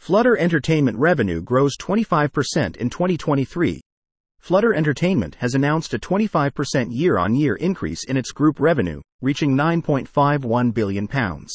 Flutter Entertainment revenue grows 25% in 2023. Flutter Entertainment has announced a 25% year-on-year increase in its group revenue, reaching £9.51 billion.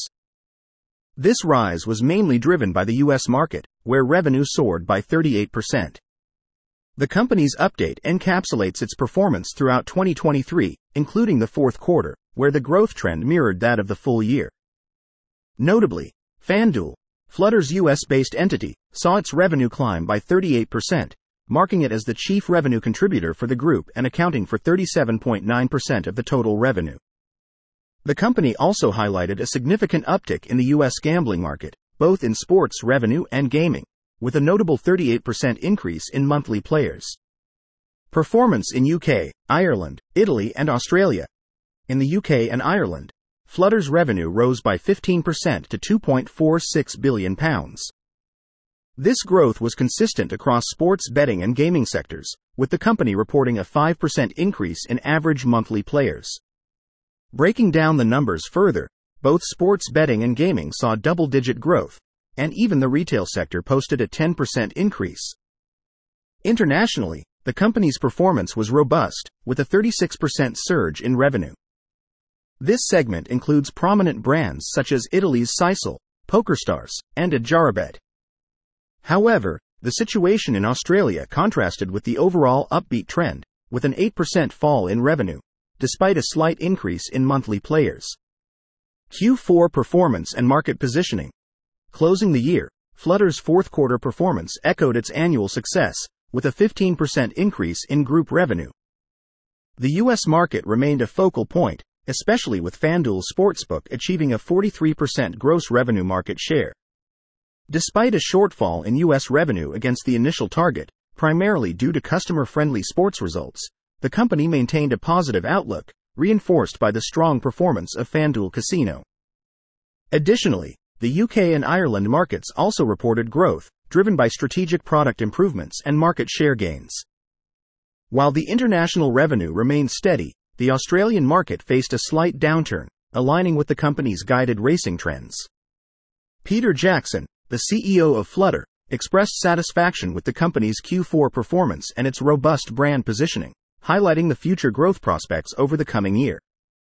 This rise was mainly driven by the US market, where revenue soared by 38%. The company's update encapsulates its performance throughout 2023, including the fourth quarter, where the growth trend mirrored that of the full year. Notably, FanDuel, Flutter's US-based entity, saw its revenue climb by 38%, marking it as the chief revenue contributor for the group and accounting for 37.9% of the total revenue. The company also highlighted a significant uptick in the US gambling market, both in sports revenue and gaming, with a notable 38% increase in monthly players. Performance in UK, Ireland, Italy and Australia. In the UK and Ireland, Flutter's revenue rose by 15% to £2.46 billion. This growth was consistent across sports betting and gaming sectors, with the company reporting a 5% increase in average monthly players. Breaking down the numbers further, both sports betting and gaming saw double-digit growth, and even the retail sector posted a 10% increase. Internationally, the company's performance was robust, with a 36% surge in revenue. This segment includes prominent brands such as Italy's Sisal, PokerStars, and Adjarabet. However, the situation in Australia contrasted with the overall upbeat trend, with an 8% fall in revenue, despite a slight increase in monthly players. Q4 performance and market positioning. Closing the year, Flutter's fourth quarter performance echoed its annual success, with a 15% increase in group revenue. The US market remained a focal point, especially with FanDuel Sportsbook achieving a 43% gross revenue market share. Despite a shortfall in US revenue against the initial target, primarily due to customer-friendly sports results, the company maintained a positive outlook, reinforced by the strong performance of FanDuel Casino. Additionally, the UK and Ireland markets also reported growth, driven by strategic product improvements and market share gains. While the international revenue remained steady, the Australian market faced a slight downturn, aligning with the company's guided racing trends. Peter Jackson, the CEO of Flutter, expressed satisfaction with the company's Q4 performance and its robust brand positioning, highlighting the future growth prospects over the coming year.